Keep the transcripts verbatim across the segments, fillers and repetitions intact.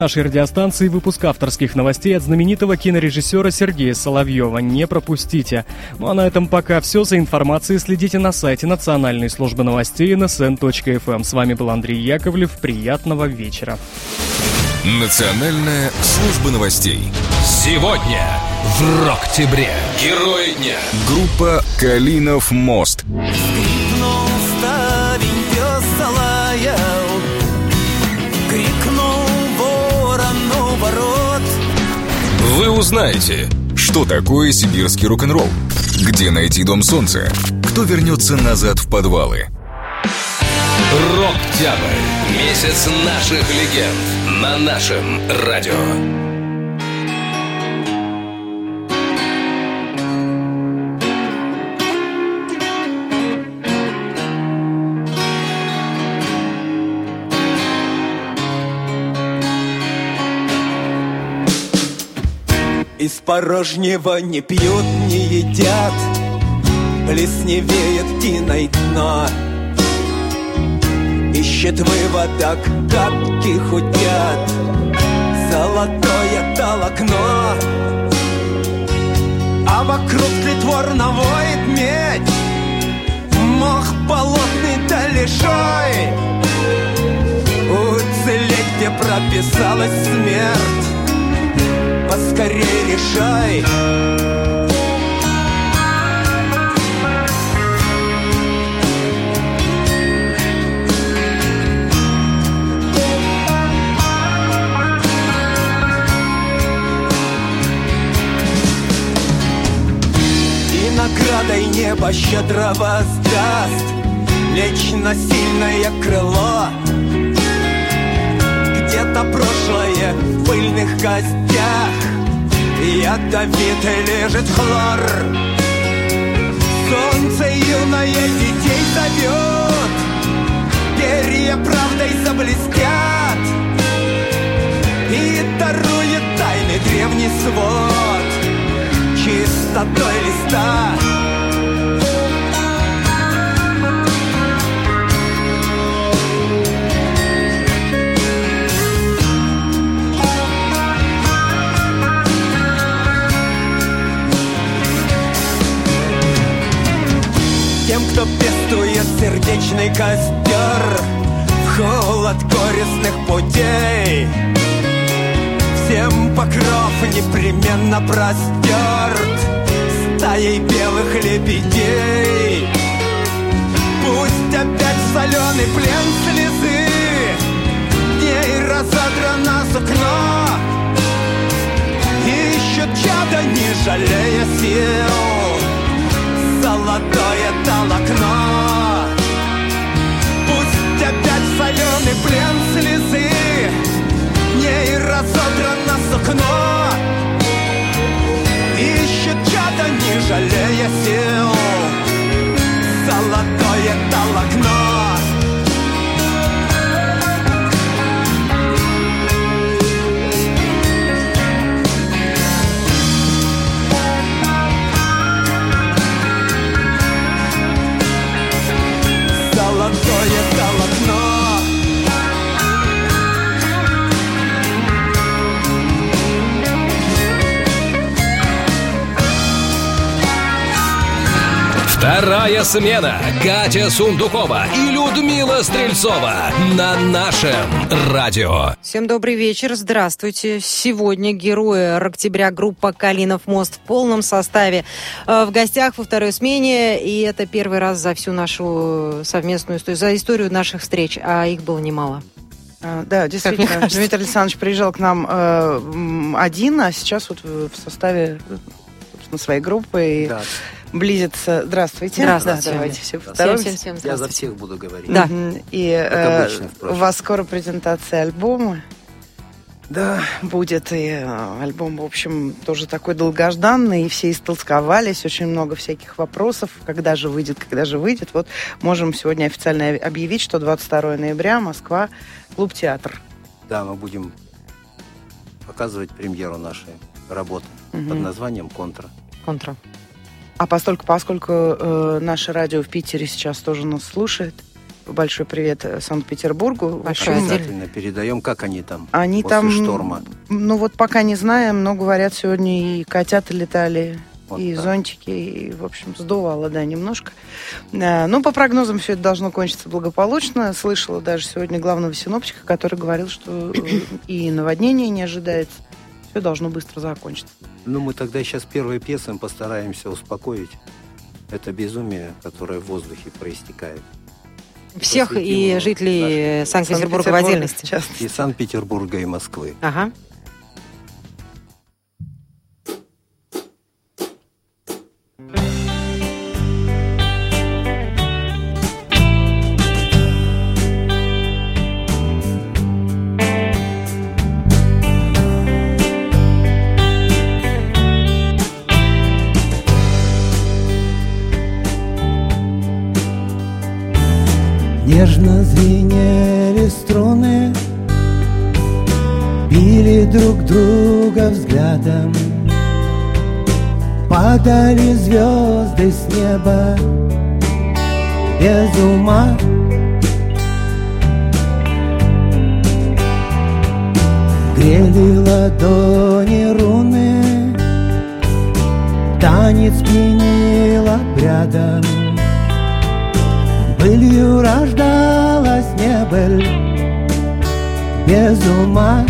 Нашей радиостанции выпуск авторских новостей от знаменитого кинорежиссера Сергея Соловьева. Не пропустите. Ну а на этом пока все. За информацией следите на сайте Национальной службы новостей эн эс эн точка эф эм. С вами был Андрей Яковлев. Приятного вечера. Национальная служба новостей. Сегодня в Роктябре. Герои дня. Группа «Калинов мост». Скрипнул ставень, пес залаял, крикнул ворону ворот. Вы узнаете, что такое сибирский рок-н-ролл, где найти дом солнца, кто вернется назад в подвалы. Роктябрь. Месяц наших легенд на нашем радио. Из порожнего не пьют, не едят, плесневеет тиной дно. Ищет выводок, капки худят, золотое толокно. А вокруг притворно воет медь, мох болотный да лишай. Уцелеть, где прописалась смерть, поскорей решай. И наградой небо щедро воздаст лечь на сильное крыло. Где-то прошлое в пыльных костях, ядовитый лежит хлор. Солнце юное детей зовет, перья правдой заблестят и дарует тайный древний свод чистотой листа. Тем, кто пестует сердечный костер в холод горестных путей, всем покров непременно простерт стаей белых лебедей. Пусть опять в соленый плен слезы дней разодрано сукно, ищут чадо, не жалея сил, золотое толокно. Пусть опять в соленый плен слезы дней разодрано сукно, ищет чадо, не жалея сил, золотое толокно. Золотое толокно. Вторая смена. Катя Сундукова и Людмила Стрельцова на нашем радио. Всем добрый вечер, здравствуйте. Сегодня герои Роктября, группа «Калинов мост» в полном составе в гостях во второй смене. И это первый раз за всю нашу совместную историю, за историю наших встреч, а их было немало. Да, действительно, Дмитрий Александрович приезжал к нам э, один, а сейчас вот в составе, собственно, своей группы. И да. Близится. Здравствуйте. Здравствуйте. Да, давайте все всем, всем, всем Я за всех буду говорить. Да. И э, обычно, у вас скоро презентация альбома. Да, будет. И э, альбом, в общем, тоже такой долгожданный. И все истолковались. Очень много всяких вопросов. Когда же выйдет, когда же выйдет. Вот можем сегодня официально объявить, что двадцать второго ноября, Москва, клуб «Театр». Да, мы будем показывать премьеру нашей работы угу. под названием «Контра». «Контра». А поскольку, поскольку э, наше радио в Питере сейчас тоже нас слушает, большой привет Санкт-Петербургу. Большой Обязательно передаем, как они там они после там, шторма. Ну вот пока не знаем, но говорят, сегодня и котята летали, вот и так. зонтики, и, в общем, сдувало, да, немножко. А, ну, по прогнозам, все это должно кончиться благополучно. Слышала даже сегодня главного синоптика, который говорил, что и наводнение не ожидается. Все должно быстро закончиться. Ну, мы тогда сейчас первой пьесой постараемся успокоить это безумие, которое в воздухе проистекает. Всех Посвятим и его жителей нашим- Санкт-Петербурга в отдельности. в частности. И Санкт-Петербурга, и Москвы. Ага. Нежно звенели струны, били друг друга взглядом, падали звезды с неба без ума. Грели ладони руны, танец пьянил обрядом. Былью рождалась небыль без ума.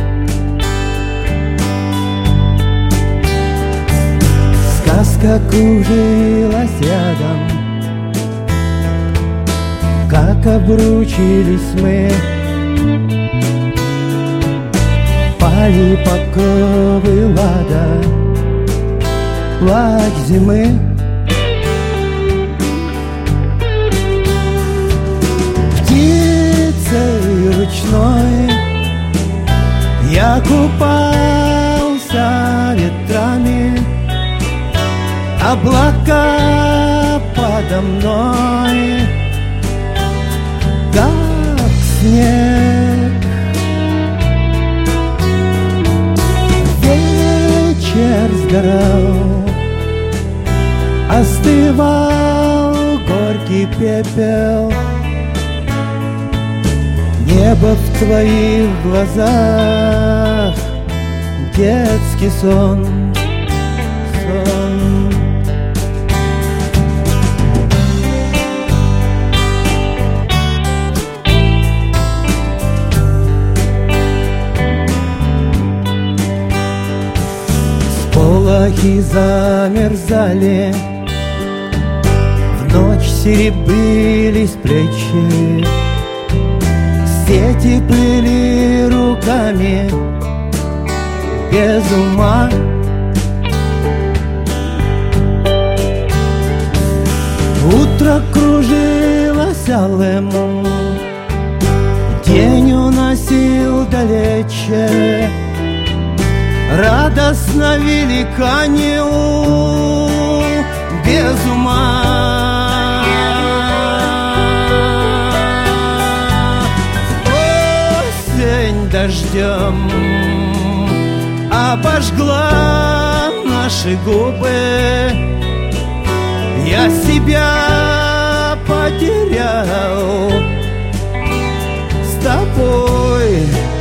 Сказка кружилась рядом, как обручились мы. Пали покровы лада, плач зимы. Птицей ручной я купался ветрами, облака подо мной, как снег. Вечер сгорал, остывал горький пепел. Небо в твоих глазах, детский сон, сон. Сполохи замерзали, в ночь серебрились плечи. Сети плыли руками без ума. Утро кружилось алым, день уносил далече. Радостно великанил без ума. Осень дождем обожгла наши губы. Я себя потерял с тобой.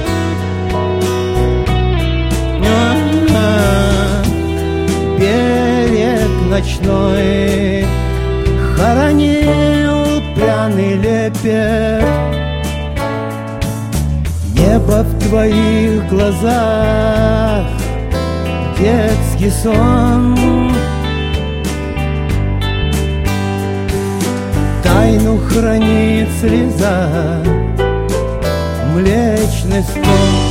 Берег ночной хоронил пьяный лепет. Небо в твоих глазах, детский сон. Тайну хранит слеза, млечный стон.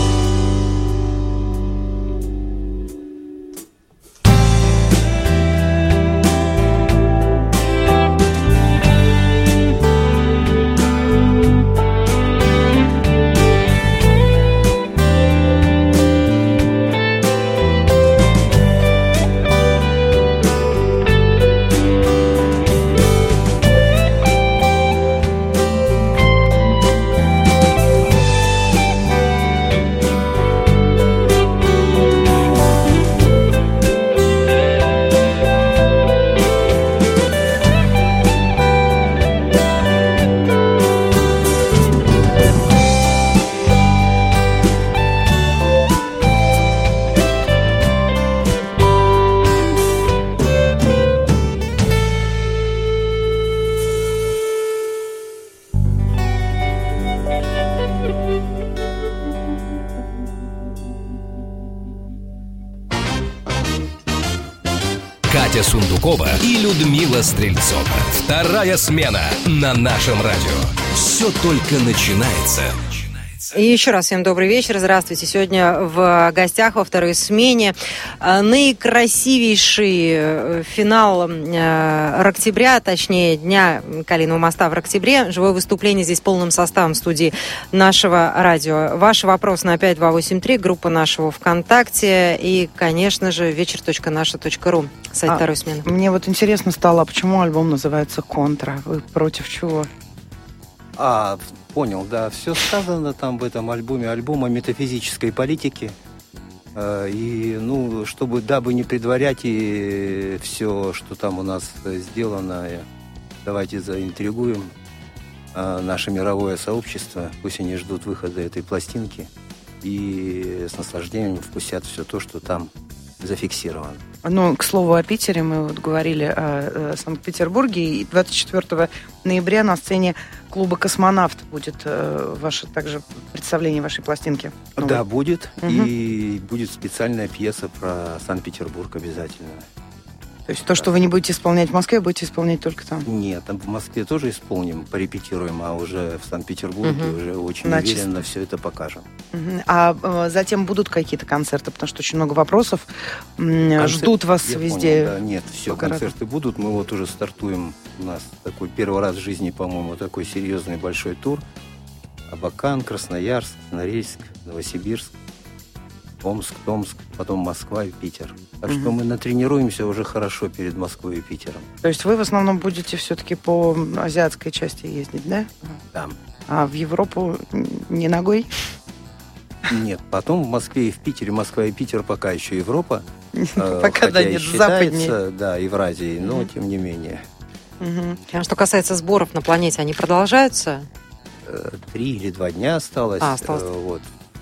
Настя Сундукова и Людмила Стрельцова. Вторая смена на нашем радио. Все только начинается. И еще раз всем добрый вечер. Здравствуйте. Сегодня в гостях во второй смене наикрасивейший финал Роктября, точнее Дня Калинового моста в Роктябре. Живое выступление здесь полным составом в студии нашего радио. Ваши вопросы на пять два восемь три, группа нашего ВКонтакте и, конечно же, вечер точка наша точка ру, сайт а, второй смены. Мне вот интересно стало, почему альбом называется «Контра». Вы против чего? А, понял, да. Все сказано там в этом альбоме. Альбом о метафизической политике. И, ну, чтобы, дабы не предварять и все, что там у нас сделано, давайте заинтригуем наше мировое сообщество. Пусть они ждут выхода этой пластинки и с наслаждением вкусят все то, что там зафиксировано. Ну, к слову о Питере, мы вот говорили о, о Санкт-Петербурге, и двадцать четвёртого ноября на сцене клуба «Космонавт» будет э, ваше также представление вашей пластинки. Новой. Да, будет, угу. И будет специальная пьеса про Санкт-Петербург обязательно. То есть то, что вы не будете исполнять в Москве, будете исполнять только там? Нет, там в Москве тоже исполним, порепетируем, а уже в Санкт-Петербурге угу. уже очень На уверенно чисто. все это покажем. Угу. А э, затем будут какие-то концерты, потому что очень много вопросов. Концерт, Ждут вас везде? Понял, да, нет, все, концерты будут. Мы вот уже стартуем. У нас такой первый раз в жизни, по-моему, такой серьезный большой тур. Абакан, Красноярск, Норильск, Новосибирск, Омск, Томск, потом Москва и Питер. Так угу. что мы натренируемся уже хорошо перед Москвой и Питером. То есть вы в основном будете все-таки по азиатской части ездить, да? Да. А в Европу не ногой? Нет, потом в Москве и в Питере, Москва и Питер пока еще Европа. Пока да, нет, западнее. Да, Евразией, но тем не менее. А что касается сборов на планете, они продолжаются? Три или два дня осталось. А, осталось. Вот.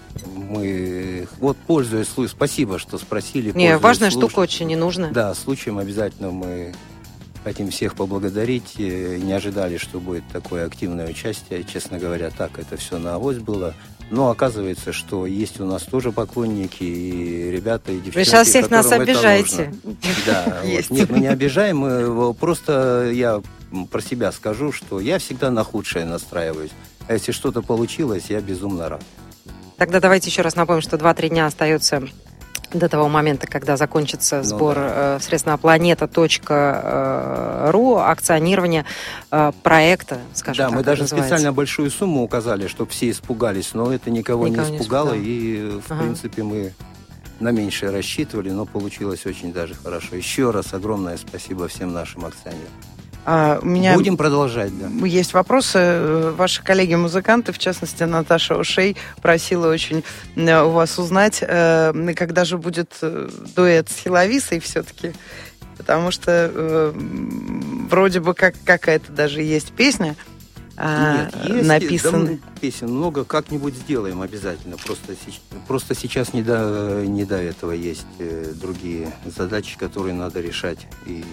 Мы, вот, пользуясь случаем, спасибо, что спросили. Не, важная случ... штука очень не нужна. Да, случаем обязательно мы хотим всех поблагодарить. Не ожидали, что будет такое активное участие. Честно говоря, так это все на авось было. Но оказывается, что есть у нас тоже поклонники и ребята, и девчонки. Вы сейчас всех нас обижаете. Да, вот. Нет, мы не обижаем. Мы, просто я про себя скажу, что я всегда на худшее настраиваюсь. А если что-то получилось, я безумно рад. Тогда давайте еще раз напомним, что два-три дня остается до того момента, когда закончится сбор ну, да. э, средств на планета точка ру, акционирование э, проекта, скажем да, так. Да, мы даже называется. Специально большую сумму указали, чтобы все испугались, но это никого, никого не испугало, не и, в ага. принципе, мы на меньшее рассчитывали, но получилось очень даже хорошо. Еще раз огромное спасибо всем нашим акционерам. А, у меня Будем продолжать, да. Есть вопросы. Ваши коллеги-музыканты, в частности, Наташа Ушей, просила очень у вас узнать, когда же будет дуэт с Хеловисой все-таки. Потому что вроде бы как какая-то даже есть песня. Нет, есть написан... да, песен много, как-нибудь сделаем обязательно. Просто, просто сейчас не до, не до этого есть другие задачи, которые надо решать. И...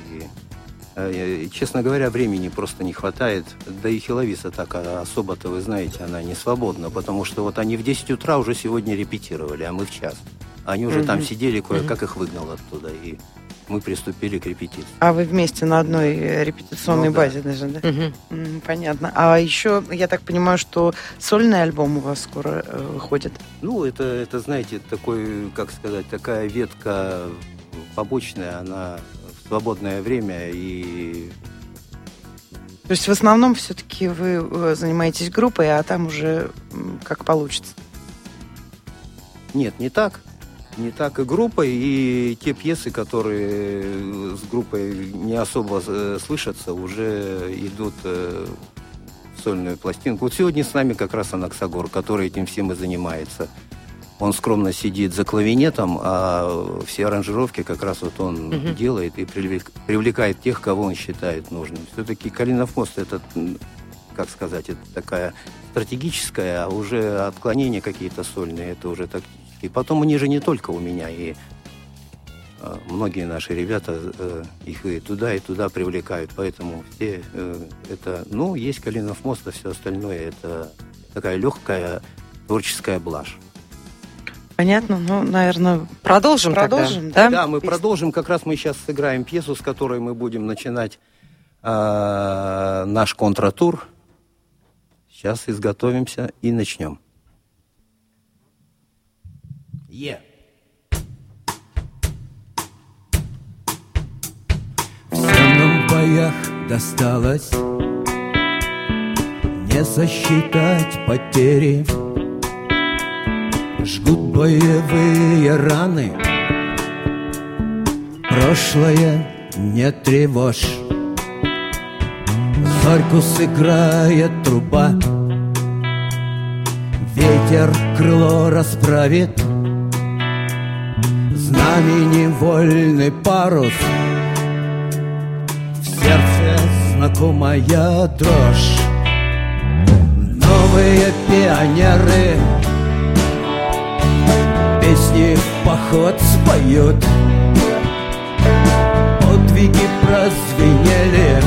Честно говоря, времени просто не хватает. Да и Хеловиса так особо-то, вы знаете, она не свободна, потому что вот они в десять утра уже сегодня репетировали, а мы в час. Они уже mm-hmm. там сидели, кое-как mm-hmm. их выгнал оттуда, и мы приступили к репетиции. А вы вместе на одной репетиционной ну, базе да. даже, да? Mm-hmm. Mm, понятно. А еще, я так понимаю, что сольный альбом у вас скоро э, выходит? Ну, это, это, знаете, такой, как сказать, такая ветка побочная, она... свободное время и... То есть в основном все-таки вы занимаетесь группой, а там уже как получится? Нет, не так. Не так и группой, и те пьесы, которые с группой не особо слышатся, уже идут в сольную пластинку. Вот сегодня с нами как раз Анаксагор, который этим всем и занимается. Он скромно сидит за клавинетом, а все аранжировки как раз вот он uh-huh. делает и привлекает тех, кого он считает нужным. Все-таки Калинов мост — это, как сказать, это такая стратегическая, а уже отклонения какие-то сольные, это уже тактические. Потом они же не только у меня, и э, многие наши ребята э, их и туда, и туда привлекают. Поэтому все э, это, ну, есть Калинов мост, а все остальное — это такая легкая творческая блажь. Понятно, ну, наверное, продолжим. Продолжим, тогда, да? Да, мы продолжим. Как раз мы сейчас сыграем пьесу, с которой мы будем начинать э, наш контратур. Сейчас изготовимся и начнем. Yeah. Всем нам в боях досталось, не сосчитать потери. Жгут боевые раны, прошлое не тревожь. Зорьку сыграет труба, ветер крыло расправит, знамени вольный парус, в сердце знакомая дрожь. Новые пионеры песни в поход споют, подвиги прозвенели,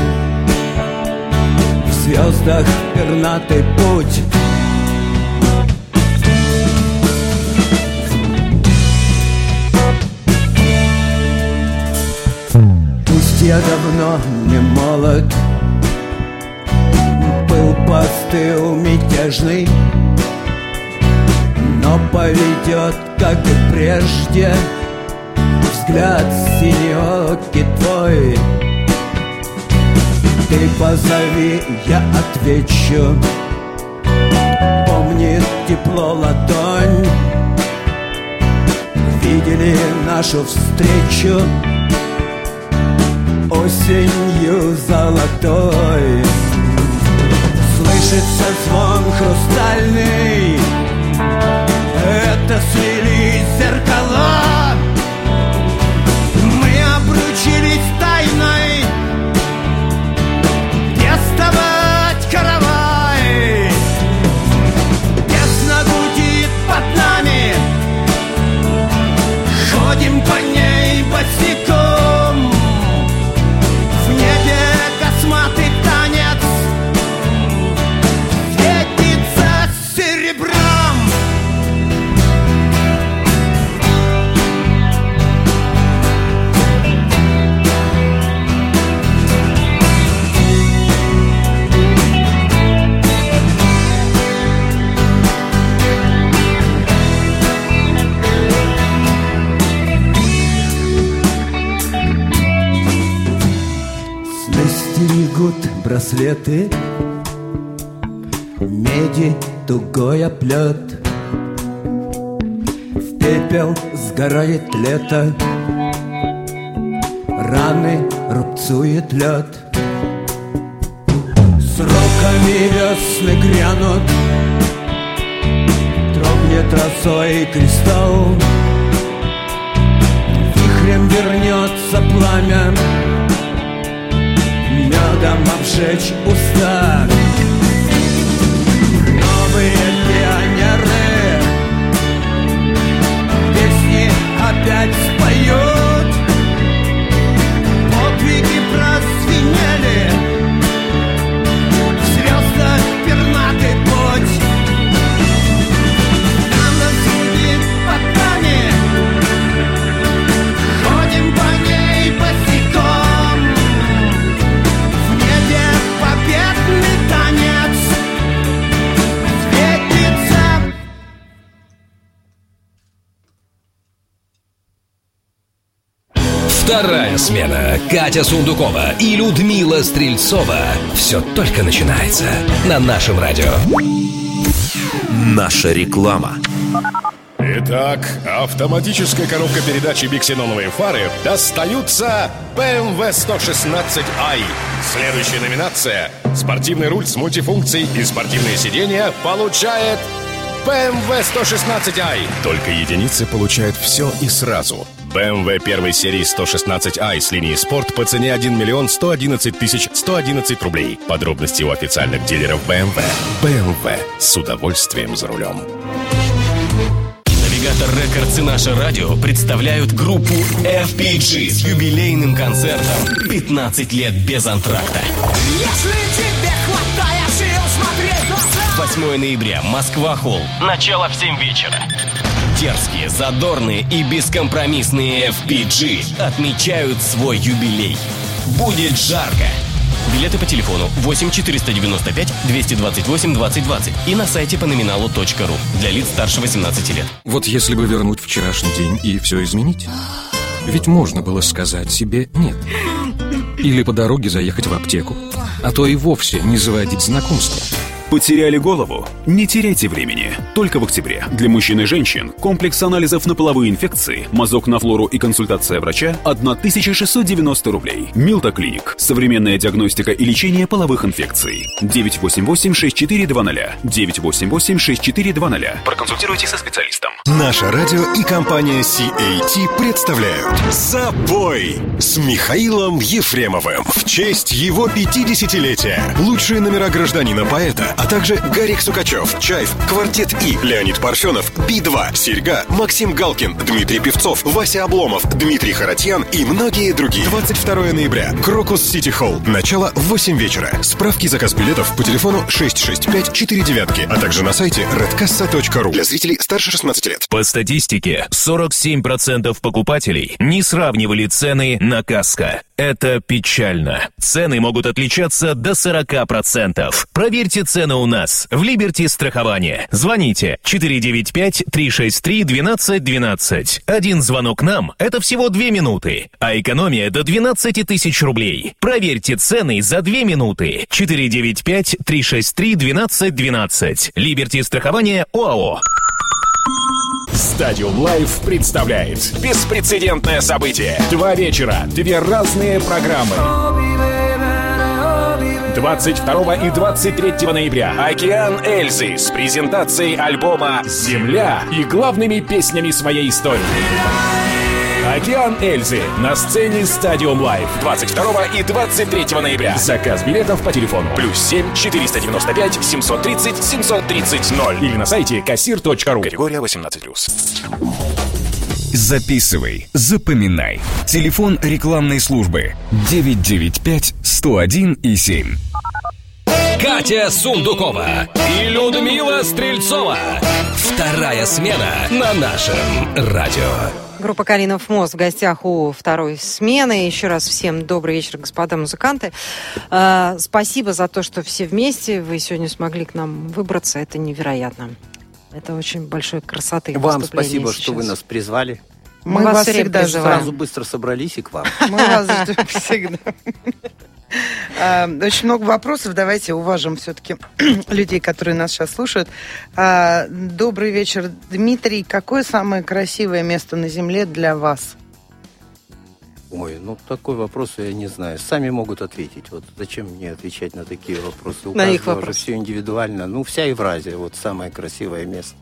в звездах пернатый путь. Пусть я давно не молод, был постыл мятежный, но поведет, как и прежде, взгляд синеокий твой. Ты позови, я отвечу, помнит тепло ладонь. Видели нашу встречу осенью золотой. Слышится звон хрустальный, это слились зеркала. Мы обручились тайной, пестовать каравай. Песня гудит под нами, ходим по ней босиком. В небе косматый танец светится серебром. Стерегут браслеты, меди тугой оплет. В пепел сгорает лето, раны рубцует лед. Сроками весны грянут, дрогнет росой кристалл. Вихрем вернется пламя, медом обжечь уста. Новые пионеры песни опять споют, подвиги прозвенели, в звездах пернатый путь. Нам насудит под нами, ходим по ней босиком. Победный танец светится. Вторая смена. Катя Сундукова и Людмила Стрельцова. Все только начинается на нашем радио. Наша реклама. Итак, автоматическая коробка передач и биксеноновые фары достаются бэ эм вэ сто шестнадцать ай. Следующая номинация. Спортивный руль с мультифункцией и спортивные сиденья получает бэ эм вэ сто шестнадцать ай. Только единицы получают все и сразу. бэ эм вэ первой серии сто шестнадцать ай с линии «Спорт» по цене один миллион сто одиннадцать тысяч сто одиннадцать рублей. Подробности у официальных дилеров бэ эм вэ. бэ эм вэ. С удовольствием за рулем. Навигатор Рекордс и наше радио представляют группу эф пи джи с юбилейным концертом «пятнадцать лет без антракта». Если тебе хватает сил смотреть глаза. восьмое ноября, Москва-холл. Начало в семь вечера. Дерзкие, задорные и бескомпромиссные эф пи джи отмечают свой юбилей. Будет жарко. Билеты по телефону восемь четыреста девяносто пять двести двадцать восемь двадцать двадцать и на сайте по номиналу точка ру для лиц старше восемнадцати лет. Вот если бы вернуть вчерашний день и все изменить, ведь можно было сказать себе «нет». Или по дороге заехать в аптеку, а то и вовсе не заводить знакомства. Потеряли голову? Не теряйте времени. Только в октябре. Для мужчин и женщин комплекс анализов на половые инфекции, мазок на флору и консультация врача тысяча шестьсот девяносто рублей. Милта Клиник. Современная диагностика и лечение половых инфекций. девять восемь восемь шесть четыре два ноль. девять восемь восемь шесть четыре два ноль. Проконсультируйтесь со специалистом. Наше радио и компания си эй ти представляют «Забой» с Михаилом Ефремовым. В честь его пятидесятилетия. Лучшие номера гражданина-поэта, а также Гарик Сукачев, Чайф, Квартет И, Леонид Парфенов, Би два, Серьга, Максим Галкин, Дмитрий Певцов, Вася Обломов, Дмитрий Харатьян и многие другие. двадцать второго ноября. Крокус Сити Холл. Начало в восемь вечера. Справки и заказ билетов по телефону шесть шесть пять четыре девять, а также на сайте редкасса точка ру для зрителей старше шестнадцати лет. По статистике, сорок семь процентов покупателей не сравнивали цены на Каска. Это печально. Цены могут отличаться до сорок процентов. Проверьте цены у нас в Liberty страхование. Звоните четыре девять пять три шесть три двенадцать двенадцать. Один звонок нам – это всего две минуты, а экономия до двенадцать тысяч рублей. Проверьте цены за две минуты. четыре девять пять три шесть три двенадцать двенадцать. Liberty страхование ОАО. Stadium Live представляет беспрецедентное событие. Два вечера, две разные программы. двадцать второго и двадцать третьего ноября «Океан Эльзы» с презентацией альбома «Земля» и главными песнями своей истории. «Океан Эльзы» на сцене Stadium Live двадцать второго и двадцать третьего ноября. Заказ билетов по телефону плюс семь четыреста девяносто пять семьсот тридцать семьсот тридцать ноль или на сайте кассир точка ру. Категория восемнадцать плюс. Записывай, запоминай. Телефон рекламной службы девять девять пять сто один и семь. Катя Сундукова и Людмила Стрельцова. Вторая смена на нашем радио. Группа «Калинов мост» в гостях у второй смены. Еще раз всем добрый вечер, господа музыканты. Э, спасибо за то, что все вместе. Вы сегодня смогли к нам выбраться. Это невероятно. Это очень большой красоты. Вам спасибо, сейчас. Что вы нас призвали. Мы, Мы вас, вас всегда призываем. Сразу быстро собрались и к вам. Мы вас ждем всегда. Очень много вопросов. Давайте уважим все-таки людей, которые нас сейчас слушают. Добрый вечер, Дмитрий. Какое самое красивое место на Земле для вас? Ой, ну такой вопрос я не знаю. Сами могут ответить. Вот зачем мне отвечать на такие вопросы? У на каждого же все индивидуально. Ну, вся Евразия, вот самое красивое место.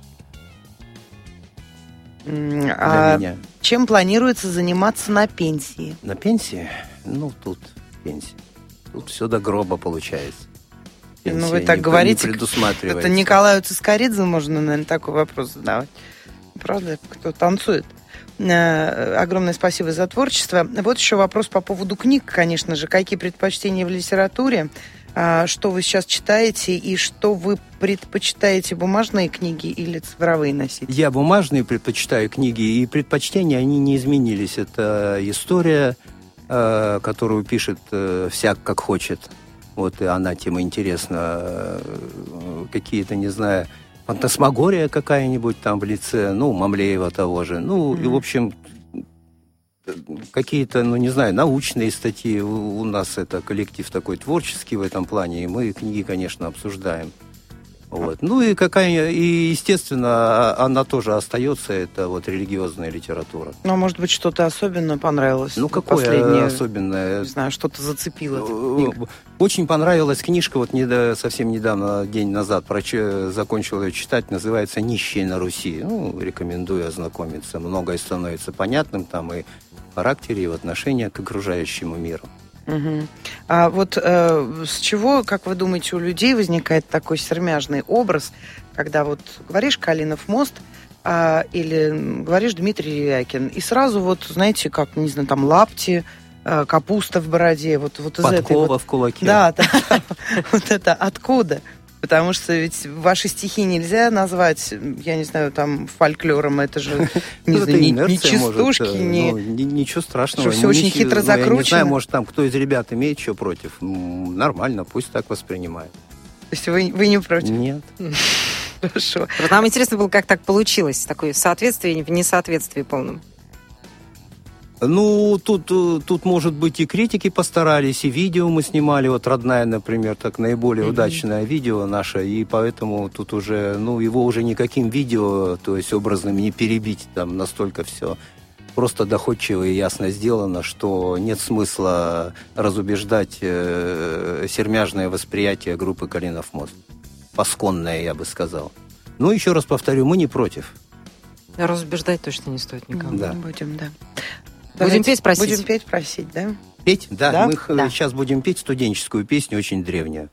А чем планируется заниматься на пенсии? На пенсии? Ну, тут пенсия. Тут все до гроба получается. Пенсия ну, вы так не, говорите, не предусматривается. Это Николаю Цискоридзе можно, наверное, такой вопрос задавать. Правда, кто танцует. Огромное спасибо за творчество. Вот еще вопрос по поводу книг, конечно же. Какие предпочтения в литературе? Что вы сейчас читаете и что вы предпочитаете, бумажные книги или цифровые носить? Я бумажные предпочитаю книги, и предпочтения, они не изменились. Это история, которую пишет всяк как хочет. Вот и она тема интересна. Какие-то, не знаю, фантасмагория какая-нибудь там в лице, ну, Мамлеева того же. Ну, mm-hmm. и, в общем, какие-то, ну, не знаю, научные статьи. У, у нас это коллектив такой творческий в этом плане, и мы книги, конечно, обсуждаем. Вот. Ну и какая, и естественно, она тоже остается, это вот религиозная литература. Ну, может быть, что-то особенно понравилось? Ну, какое последнее, особенное? Не знаю, что-то зацепило. Очень понравилась книжка, вот не, совсем недавно, день назад, проч... закончил ее читать, называется «Нищие на Руси». Ну, рекомендую ознакомиться. Многое становится понятным там и в характере, и в отношении к окружающему миру. Угу. А вот э, с чего, как вы думаете, у людей возникает такой сермяжный образ, когда вот говоришь «Калинов мост» а, или говоришь «Дмитрий Ревякин», и сразу вот, знаете, как, не знаю, там лапти, э, капуста в бороде, вот, вот из подкова этой вот... в кулаке. Да, да, вот это откуда? Потому что ведь ваши стихи нельзя назвать, я не знаю, там, фольклором. Это же не, ну, не, инерция, не частушки, может, не... Ну, ничего страшного. Что все очень не, хитро ну, закручено. Я не знаю, может, там кто из ребят имеет что против. Нормально, пусть так воспринимает. То есть вы, вы не против? Нет. Хорошо. Нам интересно было, как так получилось, такое соответствие в несоответствии полном. Ну, тут, тут, может быть, и критики постарались, и видео мы снимали, вот «Родная», например, так наиболее mm-hmm. удачное видео наше, и поэтому тут уже, ну, его уже никаким видео, то есть образным, не перебить, там настолько все просто доходчиво и ясно сделано, что нет смысла разубеждать э, сермяжное восприятие группы «Калинов мост». Пасконное, я бы сказал. Ну, еще раз повторю, мы не против. Разубеждать точно не стоит никого. Да. Будем, да. Давайте будем петь, просить? Будем петь, просить, да? Петь? Да, да? мы да. сейчас будем петь студенческую песню, очень древнюю.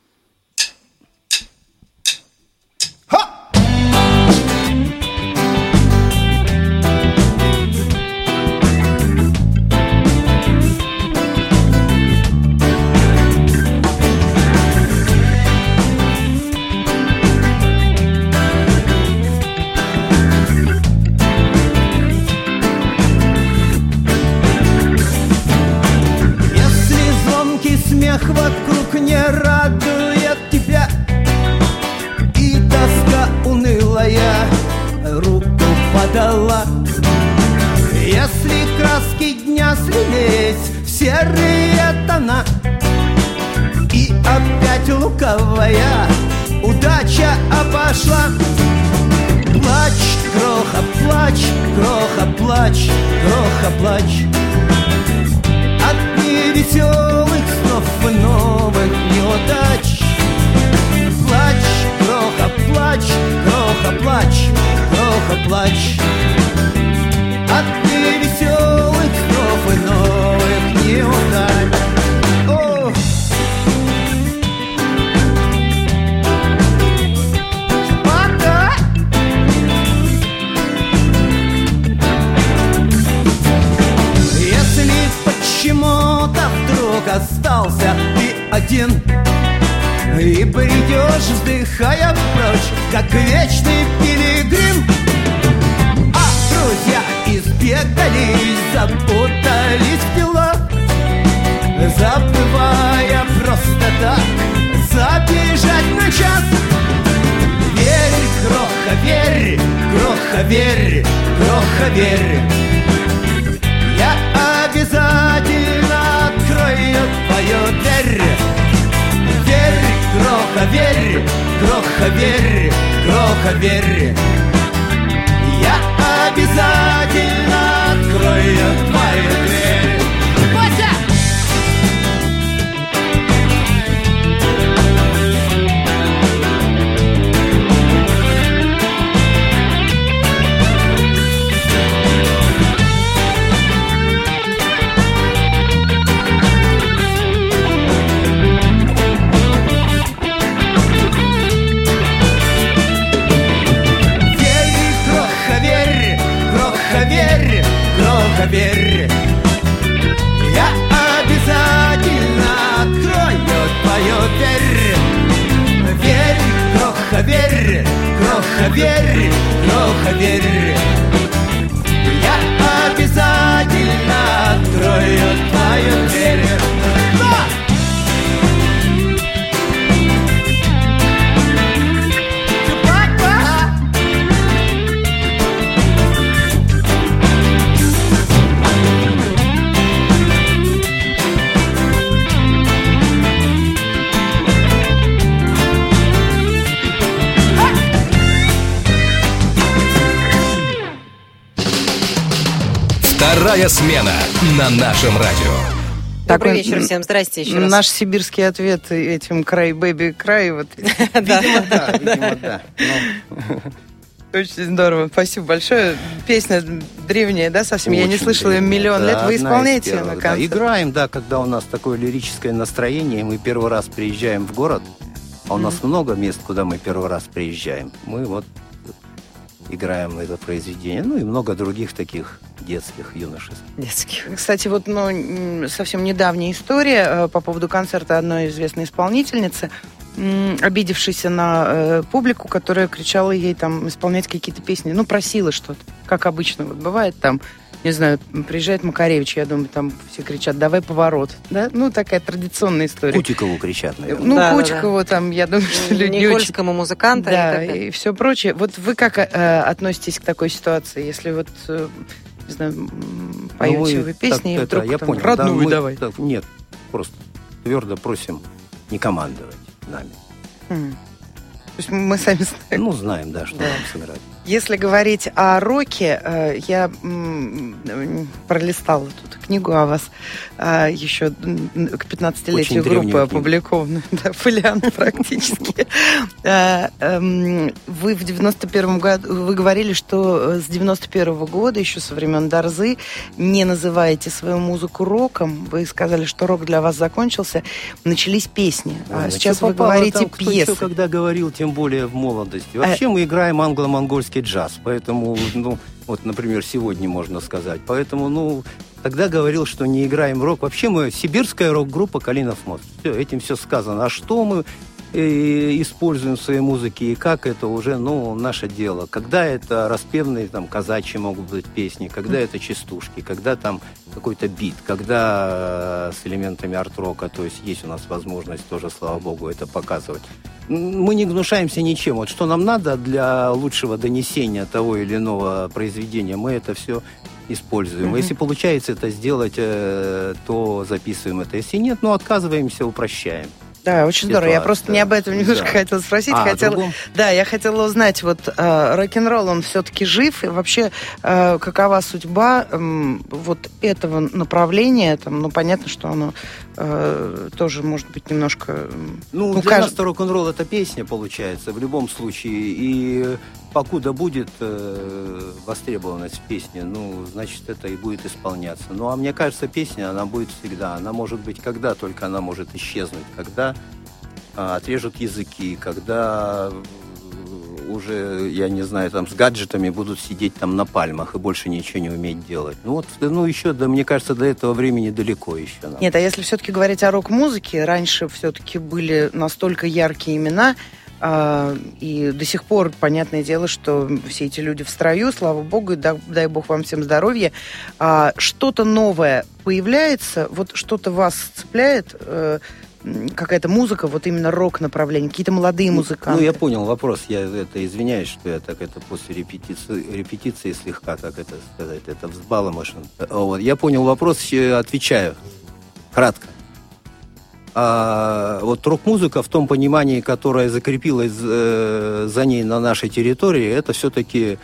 Вокруг не радует тебя, и тоска унылая руку подала. Если краски дня слились в серые тона, и опять луковая удача обошла. Плачь, Кроха, плачь, Кроха, плачь, Кроха, плачь от невеселых снов и новых неудач. Плачь, Кроха, плачь, Кроха, плачь, Кроха, плачь от невеселых снов и новых неудач. О! Пока! Если почему-то вдруг остался ты один и придешь, вздыхая прочь, как вечный пилигрим, а друзья избегались, запутались в делах, забывая просто так забежать на час. Верь, Кроха, верь, Кроха, верь, Кроха, верь, я обязательно открою твою дверь. Верь, Кроха, верь, Кроха, верь, Кроха, верь, я обязательно открою твою дверь. Вася! Верь, я обязательно открою твою дверь. Верь, Кроха, верь, Кроха, верь, Кроха, верь, я обязательно открою твою дверь. Да! Вторая смена на нашем радио. Добрый вечер всем, здрасте еще раз. Наш сибирский ответ этим «Край, бэби, край». Вот. Видимо, да, видимо, да. Очень здорово, спасибо большое. Песня древняя, да, совсем? Я не слышала ее миллион лет. Вы исполняете ее на концерте? Играем, да, когда у нас такое лирическое настроение, мы первый раз приезжаем в город, а у нас много мест, куда мы первый раз приезжаем. Мы вот играем это произведение. Ну и много других таких детских, юношеских. Детских. Кстати, вот ну, совсем недавняя история по поводу концерта одной известной исполнительницы. м, обидевшейся на э, публику, которая кричала ей там исполнять какие-то песни, ну, просила что-то, как обычно вот бывает там, не знаю, приезжает Макаревич, я думаю, там все кричат, давай поворот, да, ну, такая традиционная история. Кутикову кричат, наверное. Ну, да, Кутикову да, да. там, я думаю, что люди Никольскому очень... музыканту. Да, и, и все прочее. Вот вы как э, относитесь к такой ситуации, если вот, э, не знаю, м, поете Ну, мы вы песни, так, и вдруг это, я там понял, родную да, мы давай? так, нет, просто твердо просим не командовать нами. М. То есть мы сами знаем. Ну, знаем, да, что Да. нам сыграть. Если говорить о роке, э, я м, пролистала тут книгу о вас э, еще к пятнадцатилетию Очень древнюю группы книгу. опубликованную, да, фолиант практически. Э, эм, Вы в девяносто первом году, вы говорили, что с девяносто первого года, еще со времен Дорзы, не называете свою музыку роком. Вы сказали, что рок для вас закончился, начались песни. А Ой, сейчас что вы попало, говорите там кто еще пьесы. когда говорил, тем более в молодости. Вообще мы играем англо-монгольский джаз, поэтому, ну, вот, например, сегодня можно сказать. Поэтому, ну, тогда говорил, что не играем рок. Вообще мы сибирская рок-группа «Калинов мост». Все, этим все сказано. А что мы э, используем в своей музыке и как, это уже, ну, наше дело. Когда это распевные, там, казачьи могут быть песни, когда это частушки, когда там какой-то бит, когда э, с элементами арт-рока, то есть есть у нас возможность тоже, слава богу, это показывать. Мы не гнушаемся ничем. Вот что нам надо для лучшего донесения того или иного произведения, мы это все используем. Mm-hmm. Если получается это сделать, э, то записываем это. Если нет, ну, отказываемся, упрощаем. Да, очень здорово. Я просто не об этом немножко да. хотела спросить. А, хотела, да, я хотела узнать, вот э, рок-н-ролл, он все-таки жив? И вообще, э, какова судьба э, вот этого направления? Там, ну, понятно, что оно э, тоже может быть немножко... Ну, ну для кажд... нас рок-н-ролл это песня, получается, в любом случае. И покуда будет э, востребованность в песне, ну, значит, это и будет исполняться. Ну, а мне кажется, песня, она будет всегда. Она может быть когда, только она может исчезнуть. Когда а, отрежут языки, когда уже, я не знаю, там с гаджетами будут сидеть там на пальмах и больше ничего не уметь делать. Ну, вот, ну, еще, да, мне кажется, до этого времени далеко еще. Нам. Нет, а если все-таки говорить о рок-музыке, раньше все-таки были настолько яркие имена, и до сих пор, понятное дело, что все эти люди в строю, слава богу, и дай, дай бог вам всем здоровья. Что-то новое появляется, вот что-то вас цепляет, какая-то музыка, вот именно рок-направление, какие-то молодые музыканты? Ну, я понял вопрос. Я это извиняюсь, что я так это после репетиции, репетиции слегка, как это сказать, это взбаламошен. Вот. Я понял вопрос, отвечаю кратко. А вот рок-музыка в том понимании, которая закрепилась э, за ней на нашей территории, это все-таки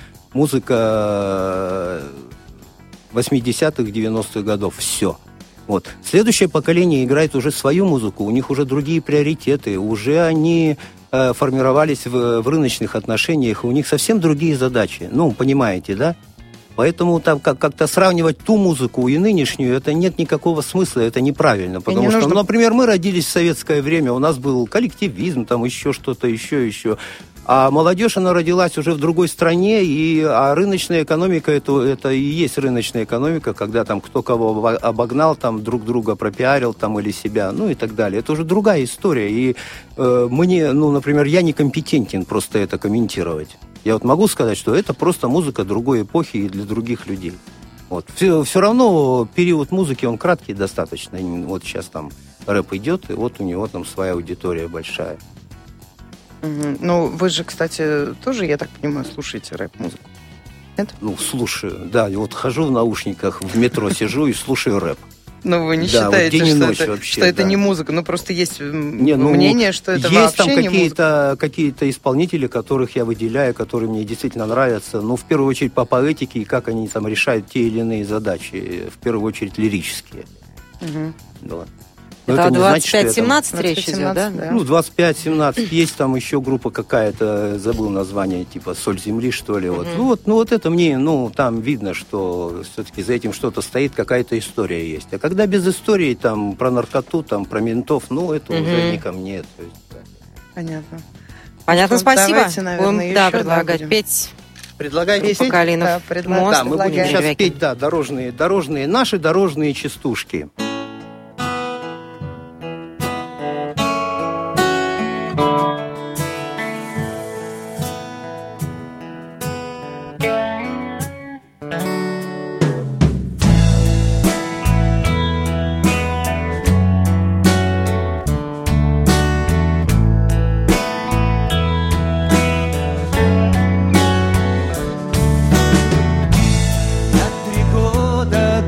музыка восьмидесятых, девяностых годов. Все. Вот. Следующее поколение играет уже свою музыку, у них уже другие приоритеты, уже они э, формировались в, в рыночных отношениях, у них совсем другие задачи. Ну, понимаете, да? Поэтому там как- как-то сравнивать ту музыку и нынешнюю, это нет никакого смысла, это неправильно. Потому не что, нужно... ну, например, мы родились в советское время, у нас был коллективизм, там еще что-то, еще, еще. А молодежь, она родилась уже в другой стране, и, а рыночная экономика, это, это и есть рыночная экономика, когда там кто кого обогнал, там друг друга пропиарил, там, или себя, ну и так далее. Это уже другая история. И э, мне, ну, например, я некомпетентен просто это комментировать. Я вот могу сказать, что это просто музыка другой эпохи и для других людей. Вот. Все, все равно период музыки, он краткий достаточно. Вот сейчас там рэп идет, и вот у него там своя аудитория большая. Угу. Ну, вы же, кстати, тоже, я так понимаю, слушаете рэп-музыку? Нет? Ну, слушаю, да. Вот хожу в наушниках, в метро сижу и слушаю рэп. Ну, вы не да, считаете, вот что, ночь это, вообще, что это да. не музыка? Ну, просто есть не, ну, мнение, что это есть вообще там не какие-то, музыка. какие-то исполнители, которых я выделяю, которые мне действительно нравятся. Ну, в первую очередь, по поэтике, и как они там решают те или иные задачи. В первую очередь, лирические. Угу. Да. Это, это двадцать пять семнадцать там... речь идет, да? да? Ну, двадцать пять семнадцать. Есть там еще группа какая-то, забыл название, типа «Соль земли», что ли. Вот. Mm-hmm. Ну, вот, ну, вот это мне, ну, там видно, что все-таки за этим что-то стоит, какая-то история есть. А когда без истории, там, про наркоту, там, про ментов, ну, это mm-hmm. уже не ко мне. То есть, да. Понятно. Понятно, ну, спасибо. Давайте, наверное, будем, еще, да, предлагать да, петь. Предлагайте петь? Калинов. Да, предлагаю. Да, мы будем сейчас петь, да, дорожные, дорожные, наши дорожные частушки.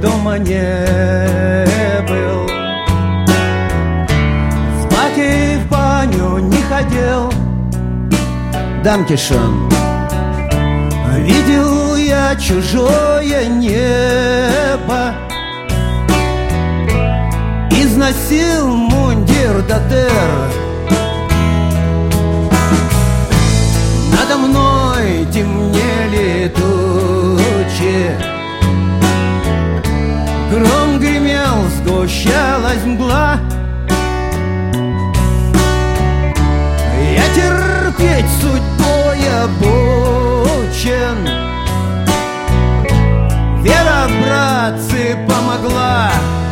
дома не был, спать и в баню не ходил. Данкишон. Видел я чужое небо, износил мундир до дыр. Надо мной темнели тучи, гром гремел, сгущалась мгла. Я терпеть судьбой обучен, вера, братцы, помогла.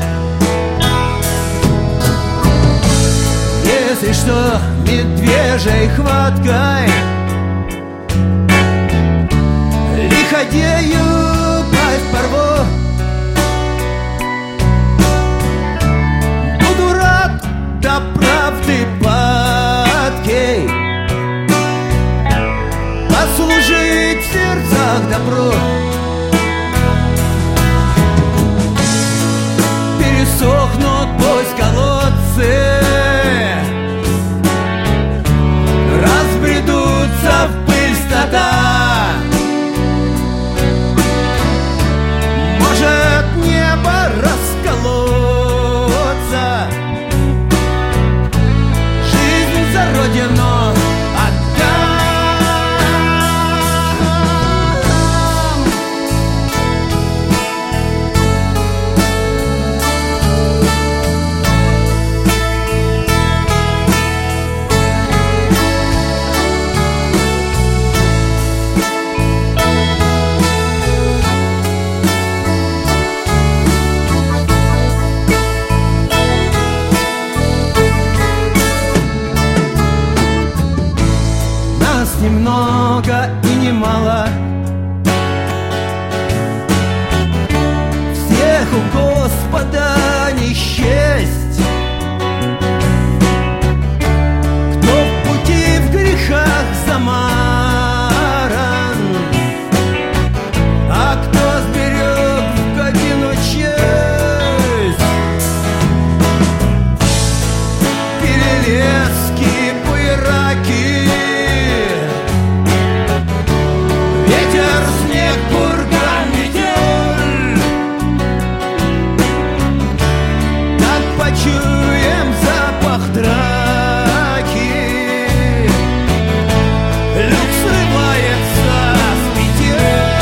Если что, медвежьей хваткой лиходею пасть порву. Буду рад до правды падкей послужить в сердцах добру. Пересохнут пусть колодцы, разбредутся в пыль стада. Может, небо расколоться, жизнь за родину отдам. Немного и немало, всех у Господа не счесть. Кто в пути в грехах замаран, а кто сберег в годину честь. Перелески, буераки, чуем запах драки, люк срывается с петель.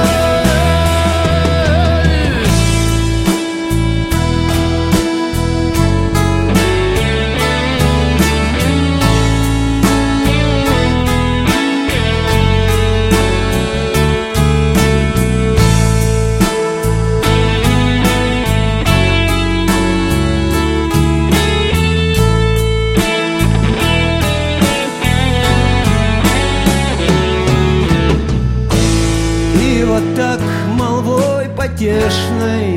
Вот так молвой потешной,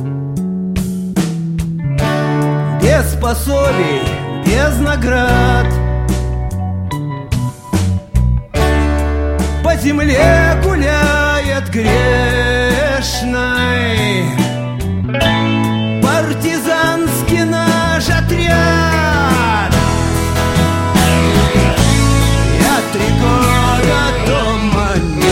без пособий, без наград, по земле гуляет грешной партизанский наш отряд. Я три года дома не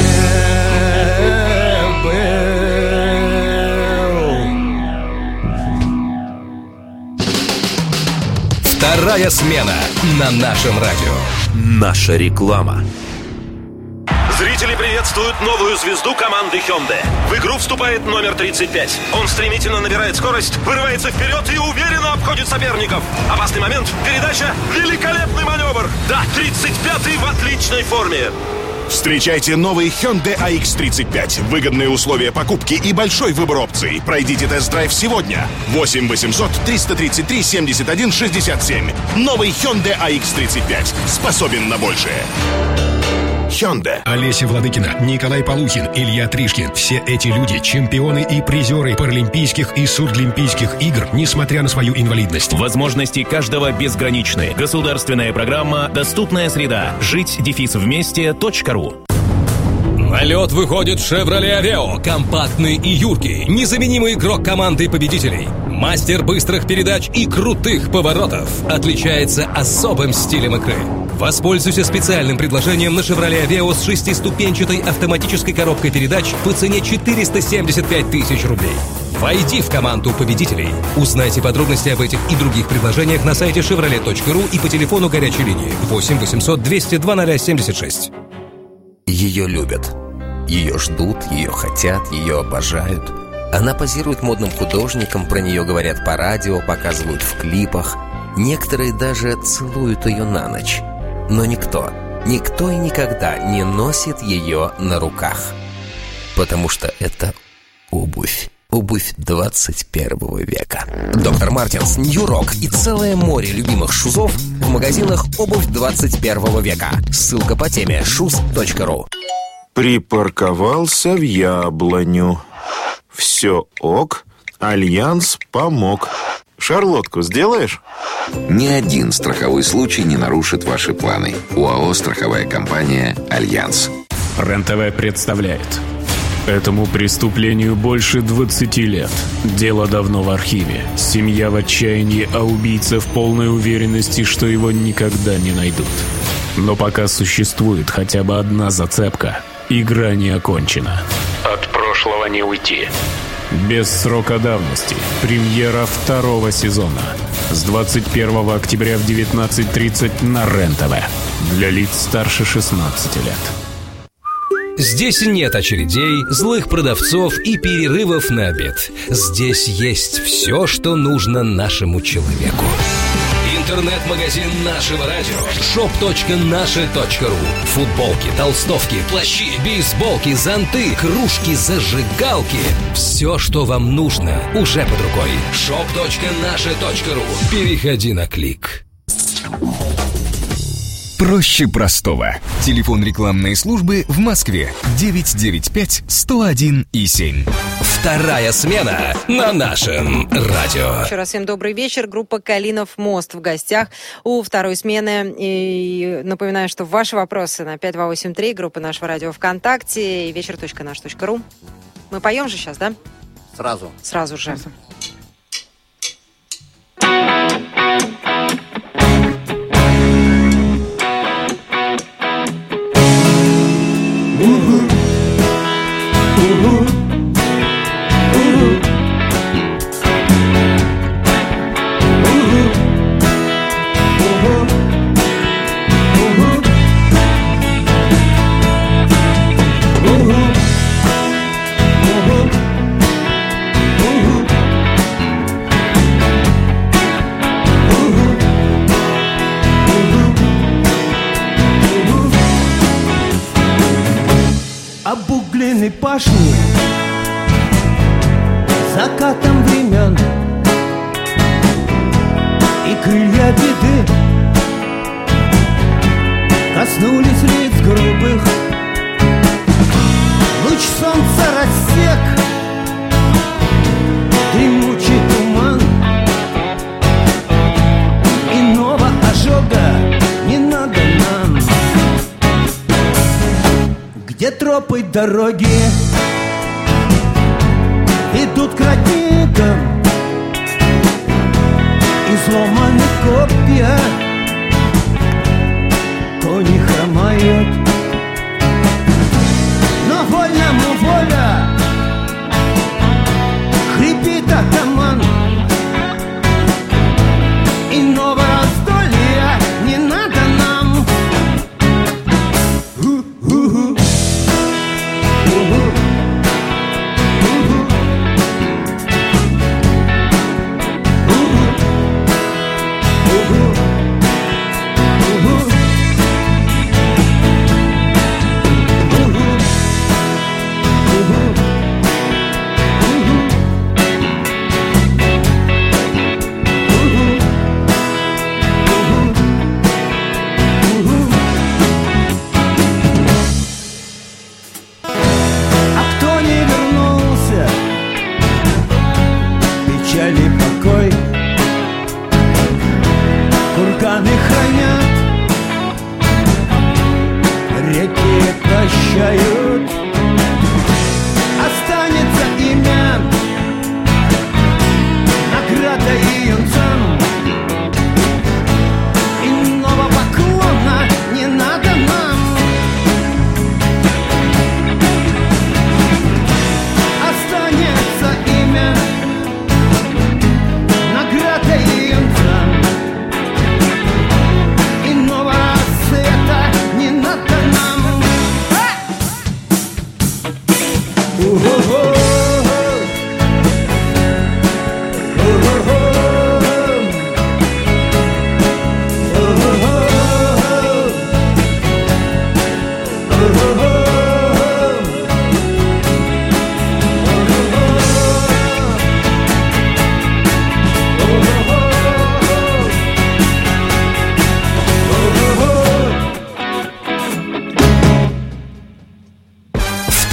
Вторая смена на нашем радио. Наша реклама. Зрители приветствуют новую звезду команды Hyundai. В игру вступает номер тридцать пять. Он стремительно набирает скорость, вырывается вперед и уверенно обходит соперников. Опасный момент, передача, великолепный маневр. Да, тридцать пятый в отличной форме. Встречайте новый Hyundai эй икс тридцать пять. Выгодные условия покупки и большой выбор опций. Пройдите тест-драйв сегодня. восемь восемьсот триста тридцать три семьдесят один шестьдесят семь. Новый Hyundai эй икс тридцать пять. Способен на большее. Hyundai. Олеся Владыкина, Николай Полухин, Илья Тришкин. Все эти люди – чемпионы и призеры Паралимпийских и Сурдлимпийских игр, несмотря на свою инвалидность. Возможности каждого безграничны. Государственная программа «Доступная среда». Жить дефис вместе точка ру. На лед выходит Chevrolet Aveo, компактный и юркий, незаменимый игрок команды победителей. Мастер быстрых передач и крутых поворотов. Отличается особым стилем игры. Воспользуйся специальным предложением на Chevrolet Aveo с шестиступенчатой автоматической коробкой передач по цене четыреста семьдесят пять тысяч рублей. Войди в команду победителей. Узнайте подробности об этих и других предложениях на сайте chevrolet точка ру и по телефону горячей линии восемь восемьсот двести два ноль семьдесят шесть. Ее любят. Ее ждут, ее хотят, ее обожают. Она позирует модным художникам, про нее говорят по радио, показывают в клипах. Некоторые даже целуют ее на ночь. Но никто, никто и никогда не носит ее на руках. Потому что это обувь. Обувь двадцать первого века. Доктор Мартинс, Нью-Рок и целое море любимых шузов в магазинах «Обувь двадцать первого века». Ссылка по теме шуз точка ру. Припарковался в яблоню. Все ок, Альянс помог. Шарлотку сделаешь? Ни один страховой случай не нарушит ваши планы. УАО «Страховая компания Альянс». РЕН-ТВ представляет. Этому преступлению больше двадцати лет. Дело давно в архиве. Семья в отчаянии, а убийца в полной уверенности, что его никогда не найдут. Но пока существует хотя бы одна зацепка, игра не окончена. От прошлого не уйти. Без срока давности. Премьера второго сезона. С двадцать первого октября в девятнадцать тридцать на РЕН-ТВ. Для лиц старше шестнадцати лет. Здесь нет очередей, злых продавцов и перерывов на обед. Здесь есть все, что нужно нашему человеку. Интернет-магазин нашего радио. шоп точка наше точка ру. Футболки, толстовки, плащи, бейсболки, зонты, кружки, зажигалки. Все, что вам нужно, уже под рукой. шоп точка наше точка ру. Переходи на клик. Проще простого. Телефон рекламной службы в Москве девять девять пять сто один и семь. Вторая смена на нашем радио. Еще раз всем добрый вечер. Группа «Калинов мост» в гостях у второй смены. И напоминаю, что ваши вопросы на пять два восемь три, группа нашего радио ВКонтакте и вечер точка наш точка ру. Мы поем же сейчас, да? Сразу. Сразу же. Обугленной пашни, закатом времен и крылья беды коснулись лиц грубых. Луч солнца рассек дремучий туман. Иного ожога не надо нам. Где тропы дороги ведут к родникам, изломаны копья, кони хромают. Но вольному воля, хрипит атаман. Иного раздолья не надо нам. У-у-у.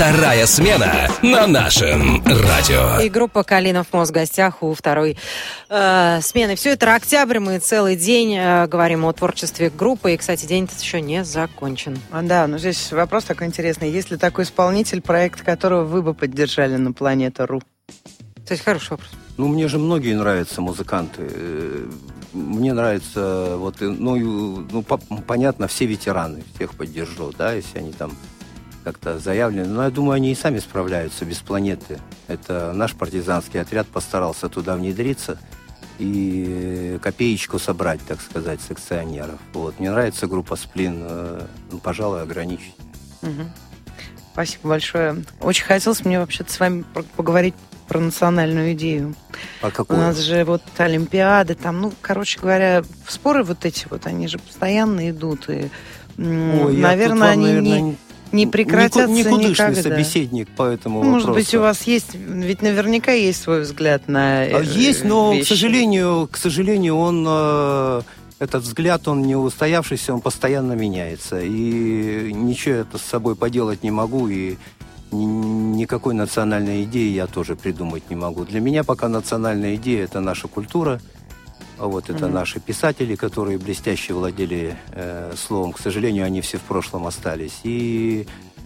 Вторая смена на нашем радио. И группа «Калинов мост» в гостях у второй э, смены. Все это октябрь, мы целый день э, говорим о творчестве группы. И, кстати, день этот еще не закончен. А, да, но здесь вопрос такой интересный. Есть ли такой исполнитель, проект которого вы бы поддержали на Планета.ру? То есть хороший вопрос. Ну, мне же многие нравятся музыканты. Мне нравится, вот, ну, ну по- понятно, все ветераны, всех поддержу, да, если они там как-то заявлены. Но я думаю, они и сами справляются без Планеты. Это наш партизанский отряд постарался туда внедриться и копеечку собрать, так сказать, с акционеров. Вот. Мне нравится группа «Сплин». Ну, пожалуй, ограничить. Угу. Спасибо большое. Очень хотелось мне вообще-то с вами поговорить про национальную идею. А какую? У нас же вот Олимпиады, там, ну, короче говоря, споры вот эти вот, они же постоянно идут. И, Ой, наверное, вам, они наверное, не, не прекратятся никудышный никогда. собеседник по этому ну, вопросу. Может быть, у вас есть, ведь наверняка есть свой взгляд на э, Есть, но, вещи. к сожалению, к сожалению, он... Э, этот взгляд, он не устоявшийся, он постоянно меняется. И ничего это с собой поделать не могу, и никакой национальной идеи я тоже придумать не могу. Для меня пока национальная идея – это наша культура, вот это mm-hmm. наши писатели, которые блестяще владели э, словом. К сожалению, они все в прошлом остались. И,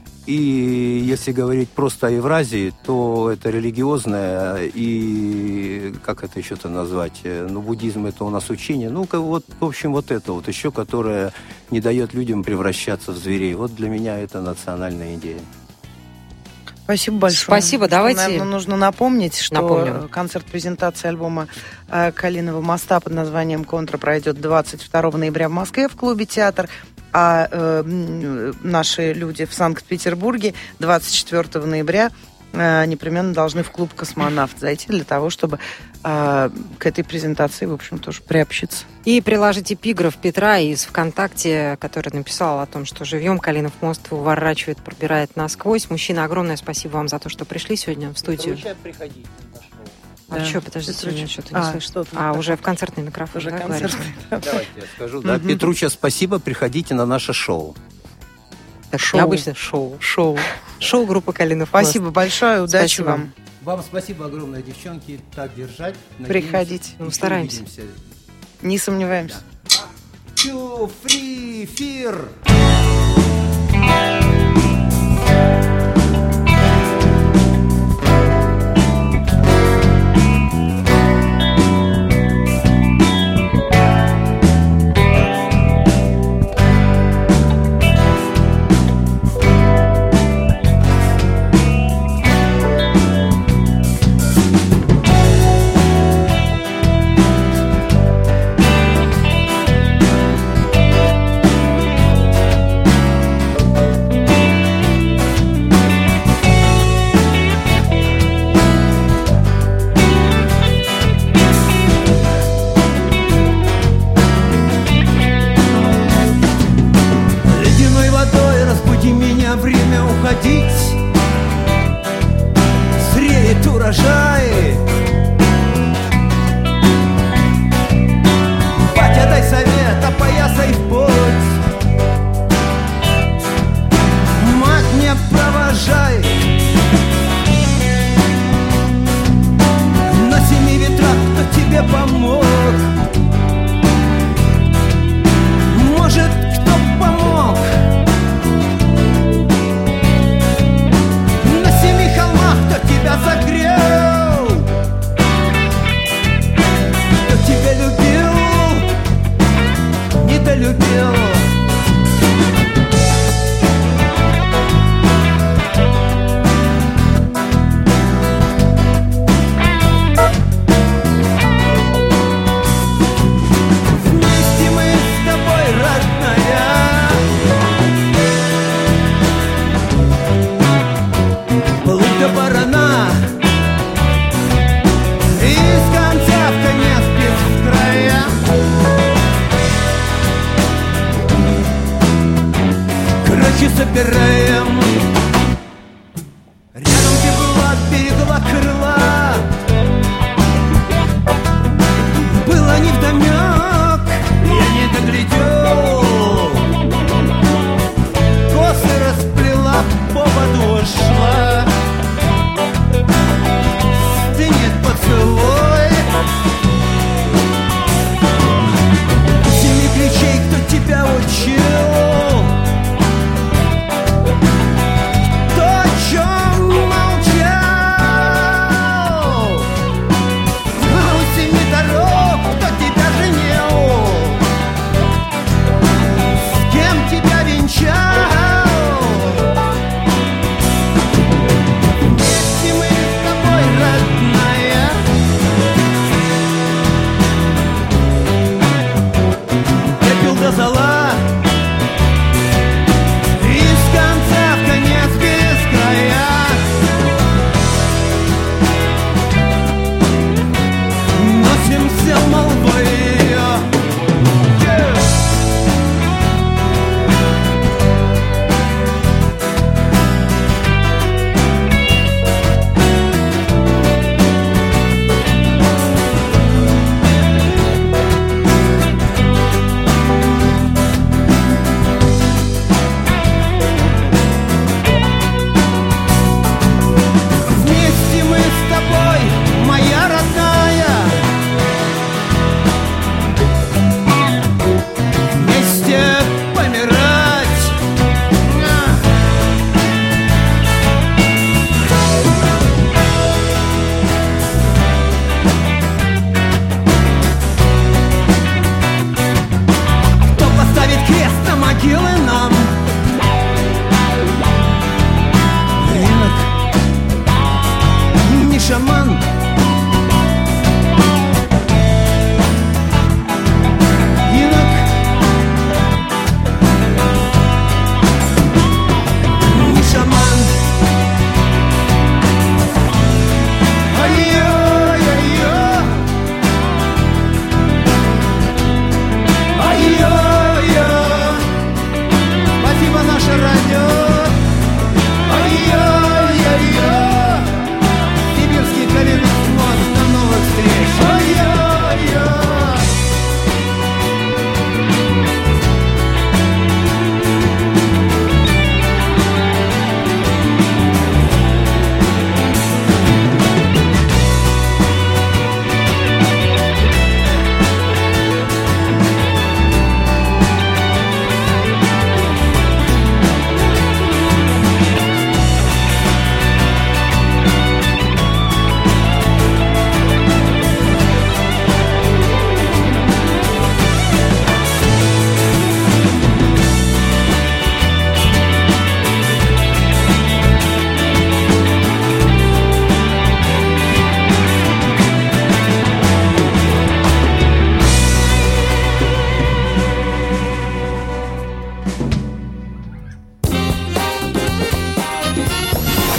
и если говорить просто о Евразии, то это религиозное и, как это еще-то назвать, ну, буддизм – это у нас учение. Ну, вот, в общем, вот это вот еще, которое не дает людям превращаться в зверей. Вот для меня это национальная идея. Спасибо большое. Спасибо, давайте. Наверное, нужно напомнить, что Напомним. концерт-презентация альбома «Калинова моста» под названием «Контра» пройдет двадцать второго ноября в Москве в клубе «Театр», а э, наши люди в Санкт-Петербурге двадцать четвёртого ноября э, непременно должны в клуб «Космонавт» зайти для того, чтобы э, к этой презентации, в общем, тоже приобщиться. И приложить эпиграф Петра из ВКонтакте, который написал о том, что живьем, Калинов мост уворачивает, пробирает насквозь. Мужчина, огромное спасибо вам за то, что пришли сегодня в студию. Приходите. А Да. что, подождите, меня что-то не А, слышно. что-то А, такое. уже в концертный микрофон, Уже да, концертный. говорите? Давайте я скажу. Да, Петруча, спасибо, приходите на наше шоу. Так, Шоу. необычно шоу. Шоу. Шоу группы «Калинов мост». Спасибо большое, удачи Спасибо. вам. Вам спасибо огромное, девчонки. Так держать. Приходите. Ну, стараемся. Не сомневаемся. Two, three, four. Ледяной водой разбуди меня, время уходить. Зреет урожай. Батя, дай совет, опоясай в путь. Мать, не провожай. На семи ветрах кто тебе помог? Может, кто помог? На семи холмах кто тебя согрел? Кто тебя любил, недолюбил? Вместе мы с тобой, родная. Плыть до барана. Из конца в конец без края. Крачи собираем. Рядом, где была, берегла крыла. Было невдомек, я не доглядел. Косы расплела, по воду шла.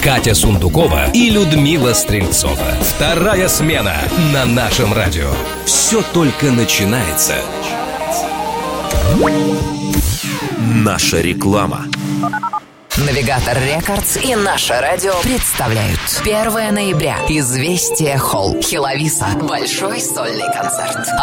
Катя Сундукова и Людмила Стрельцова. Вторая смена на нашем радио. Все только начинается. Наша реклама. Навигатор Рекордс и наше радио представляют первое ноября. Известия Холл. Хеловиса. Большой сольный концерт.